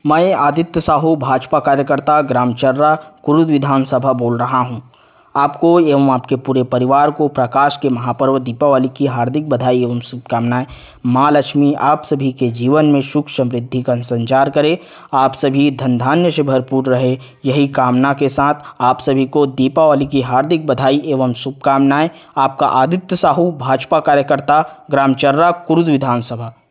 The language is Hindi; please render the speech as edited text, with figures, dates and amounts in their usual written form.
मैं आदित्य साहू भाजपा कार्यकर्ता ग्राम चर्रा कुरुद विधानसभा बोल रहा हूं। आपको एवं आपके पूरे परिवार को प्रकाश के महापर्व दीपावली की हार्दिक बधाई एवं शुभकामनाएं। माँ लक्ष्मी आप सभी के जीवन में सुख समृद्धि का संचार करे, आप सभी धन धान्य से भरपूर रहे, यही कामना के साथ आप सभी को दीपावली की हार्दिक बधाई एवं शुभकामनाएं। आपका आदित्य साहू भाजपा कार्यकर्ता ग्राम चर्रा कुरुद विधानसभा।